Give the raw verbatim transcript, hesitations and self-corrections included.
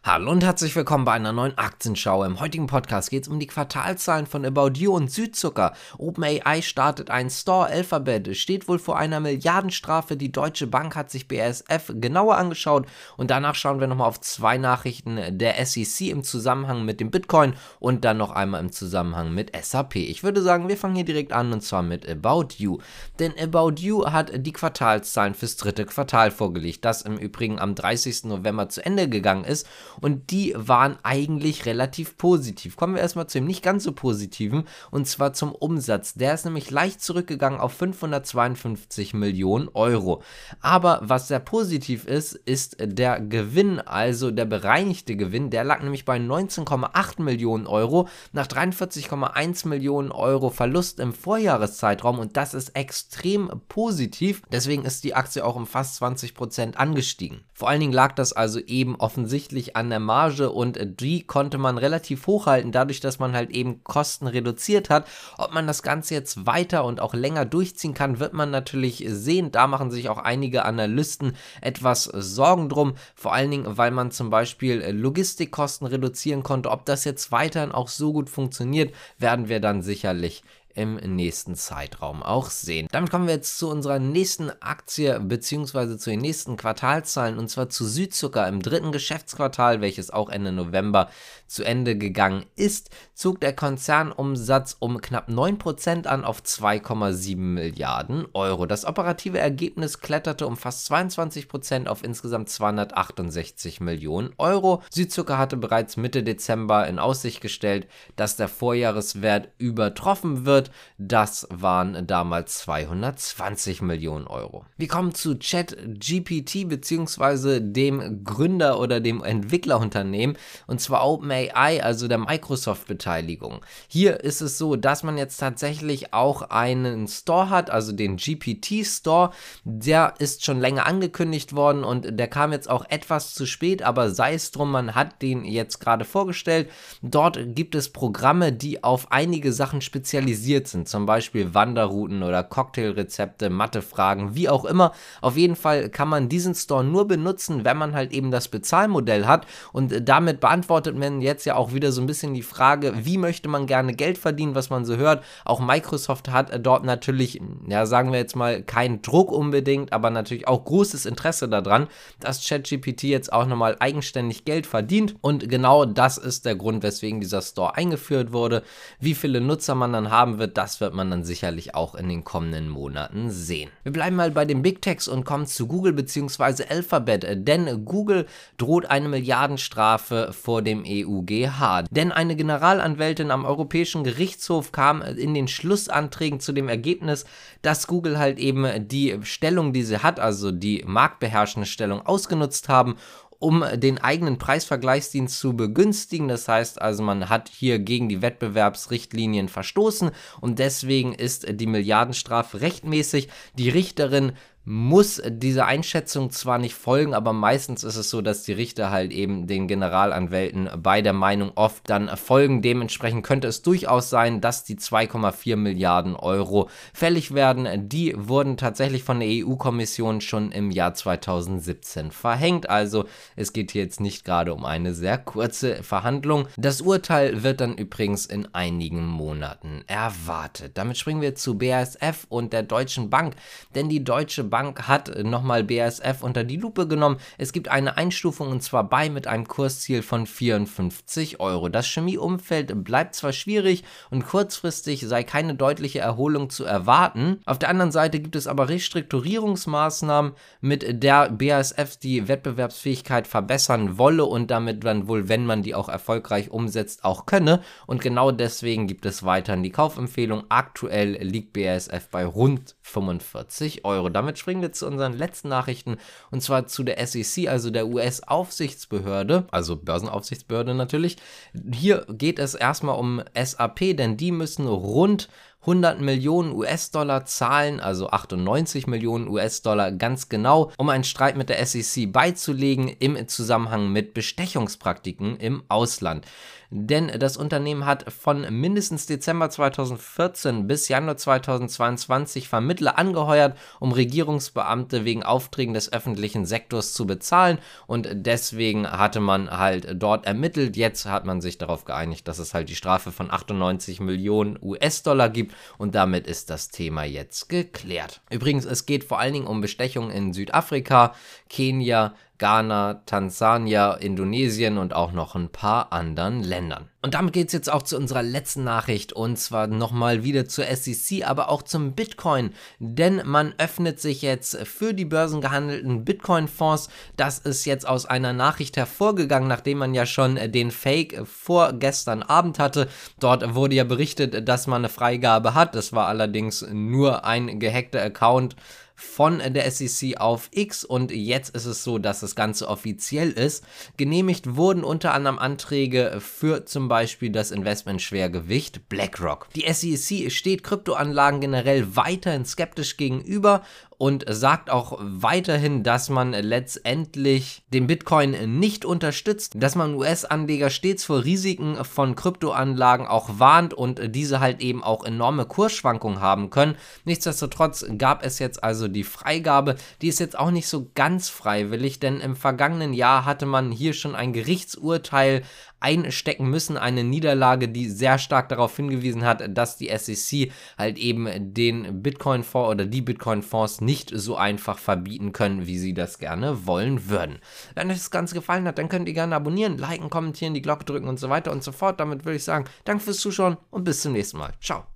Hallo und herzlich willkommen bei einer neuen Aktienschau. Im heutigen Podcast geht es um die Quartalzahlen von About You und Südzucker. OpenAI startet einen Store, Alphabet steht wohl vor einer Milliardenstrafe. Die Deutsche Bank hat sich B A S F genauer angeschaut und danach schauen wir nochmal auf zwei Nachrichten der S E C im Zusammenhang mit dem Bitcoin und dann noch einmal im Zusammenhang mit S A P. Ich würde sagen, wir fangen hier direkt an und zwar mit About You. Denn About You hat die Quartalszahlen fürs dritte Quartal vorgelegt, das im Übrigen am dreißigsten November zu Ende gegangen ist. Und die waren eigentlich relativ positiv. Kommen wir erstmal zu dem nicht ganz so positiven, und zwar zum Umsatz. Der ist nämlich leicht zurückgegangen auf fünfhundertzweiundfünfzig Millionen Euro. Aber was sehr positiv ist, ist der Gewinn, also der bereinigte Gewinn. Der lag nämlich bei neunzehn Komma acht Millionen Euro nach dreiundvierzig Komma eins Millionen Euro Verlust im Vorjahreszeitraum, und das ist extrem positiv. Deswegen ist die Aktie auch um fast zwanzig Prozent angestiegen. Vor allen Dingen lag das also eben offensichtlich an der Marge, und die konnte man relativ hochhalten, dadurch, dass man halt eben Kosten reduziert hat. Ob man das Ganze jetzt weiter und auch länger durchziehen kann, wird man natürlich sehen. Da machen sich auch einige Analysten etwas Sorgen drum, vor allen Dingen, weil man zum Beispiel Logistikkosten reduzieren konnte. Ob das jetzt weiterhin auch so gut funktioniert, werden wir dann sicherlich im nächsten Zeitraum auch sehen. Damit kommen wir jetzt zu unserer nächsten Aktie bzw. zu den nächsten Quartalzahlen, und zwar zu Südzucker. Im dritten Geschäftsquartal, welches auch Ende November zu Ende gegangen ist, zog der Konzernumsatz um knapp neun Prozent an auf zwei Komma sieben Milliarden Euro. Das operative Ergebnis kletterte um fast zweiundzwanzig Prozent auf insgesamt zweihundertachtundsechzig Millionen Euro. Südzucker hatte bereits Mitte Dezember in Aussicht gestellt, dass der Vorjahreswert übertroffen wird. Das waren damals zweihundertzwanzig Millionen Euro. Wir kommen zu ChatGPT bzw. dem Gründer oder dem Entwicklerunternehmen, und zwar OpenAI, also der Microsoft-Beteiligung. Hier ist es so, dass man jetzt tatsächlich auch einen Store hat, also den G P T Store. Der ist schon länger angekündigt worden und der kam jetzt auch etwas zu spät, aber sei es drum, man hat den jetzt gerade vorgestellt. Dort gibt es Programme, die auf einige Sachen spezialisiert sind, zum Beispiel Wanderrouten oder Cocktailrezepte, Mathefragen, wie auch immer. Auf jeden Fall kann man diesen Store nur benutzen, wenn man halt eben das Bezahlmodell hat, und damit beantwortet man jetzt ja auch wieder so ein bisschen die Frage, wie möchte man gerne Geld verdienen, was man so hört. Auch Microsoft hat dort natürlich, ja, sagen wir jetzt mal, keinen Druck unbedingt, aber natürlich auch großes Interesse daran, dass ChatGPT jetzt auch nochmal eigenständig Geld verdient, und genau das ist der Grund, weswegen dieser Store eingeführt wurde. Wie viele Nutzer man dann haben wird, das wird man dann sicherlich auch in den kommenden Monaten sehen. Wir bleiben mal bei den Big Techs und kommen zu Google bzw. Alphabet, denn Google droht eine Milliardenstrafe vor dem E U G H. Denn eine Generalanwältin am Europäischen Gerichtshof kam in den Schlussanträgen zu dem Ergebnis, dass Google halt eben die Stellung, die sie hat, also die marktbeherrschende Stellung, ausgenutzt haben, um den eigenen Preisvergleichsdienst zu begünstigen. Das heißt also, man hat hier gegen die Wettbewerbsrichtlinien verstoßen, und deswegen ist die Milliardenstrafe rechtmäßig. Die Richterin muss dieser Einschätzung zwar nicht folgen, aber meistens ist es so, dass die Richter halt eben den Generalanwälten bei der Meinung oft dann folgen. Dementsprechend könnte es durchaus sein, dass die zwei Komma vier Milliarden Euro fällig werden. Die wurden tatsächlich von der E U-Kommission schon im Jahr zweitausendsiebzehn verhängt. Also es geht hier jetzt nicht gerade um eine sehr kurze Verhandlung. Das Urteil wird dann übrigens in einigen Monaten erwartet. Damit springen wir zu B A S F und der Deutschen Bank, denn die Deutsche Bank Bank hat nochmal B A S F unter die Lupe genommen. Es gibt eine Einstufung, und zwar bei mit einem Kursziel von vierundfünfzig Euro. Das Chemieumfeld bleibt zwar schwierig und kurzfristig sei keine deutliche Erholung zu erwarten. Auf der anderen Seite gibt es aber Restrukturierungsmaßnahmen, mit der B A S F die Wettbewerbsfähigkeit verbessern wolle und damit dann wohl, wenn man die auch erfolgreich umsetzt, auch könne. Und genau deswegen gibt es weiterhin die Kaufempfehlung. Aktuell liegt B A S F bei rund fünfundvierzig Euro. Damit springen wir zu unseren letzten Nachrichten, und zwar zu der S E C, also der U S-Aufsichtsbehörde, also Börsenaufsichtsbehörde natürlich. Hier geht es erstmal um S A P, denn die müssen rund hundert Millionen U S-Dollar zahlen, also achtundneunzig Millionen U S-Dollar ganz genau, um einen Streit mit der S E C beizulegen im Zusammenhang mit Bestechungspraktiken im Ausland. Denn das Unternehmen hat von mindestens Dezember zweitausendvierzehn bis Januar zweitausendzweiundzwanzig Vermittler angeheuert, um Regierungsbeamte wegen Aufträgen des öffentlichen Sektors zu bezahlen, und deswegen hatte man halt dort ermittelt. Jetzt hat man sich darauf geeinigt, dass es halt die Strafe von achtundneunzig Millionen U S-Dollar gibt, und damit ist das Thema jetzt geklärt. Übrigens, es geht vor allen Dingen um Bestechung in Südafrika, Kenia, Ghana, Tansania, Indonesien und auch noch ein paar anderen Ländern. Und damit geht es jetzt auch zu unserer letzten Nachricht, und zwar nochmal wieder zur S E C, aber auch zum Bitcoin, denn man öffnet sich jetzt für die börsengehandelten Bitcoin-Fonds. Das ist jetzt aus einer Nachricht hervorgegangen, nachdem man ja schon den Fake vorgestern Abend hatte. Dort wurde ja berichtet, dass man eine Freigabe hat. Das war allerdings nur ein gehackter Account von der S E C auf X, und jetzt ist es so, dass das Ganze offiziell ist. Genehmigt wurden unter anderem Anträge für zum Beispiel das Investmentschwergewicht BlackRock. Die S E C steht Kryptoanlagen generell weiterhin skeptisch gegenüber und sagt auch weiterhin, dass man letztendlich den Bitcoin nicht unterstützt, dass man U S-Anleger stets vor Risiken von Kryptoanlagen auch warnt und diese halt eben auch enorme Kursschwankungen haben können. Nichtsdestotrotz gab es jetzt also die Freigabe. Die ist jetzt auch nicht so ganz freiwillig, denn im vergangenen Jahr hatte man hier schon ein Gerichtsurteil einstecken müssen, eine Niederlage, die sehr stark darauf hingewiesen hat, dass die S E C halt eben den Bitcoin-Fonds oder die Bitcoin-Fonds nicht so einfach verbieten können, wie sie das gerne wollen würden. Wenn euch das Ganze gefallen hat, dann könnt ihr gerne abonnieren, liken, kommentieren, die Glocke drücken und so weiter und so fort. Damit würde ich sagen, danke fürs Zuschauen und bis zum nächsten Mal. Ciao.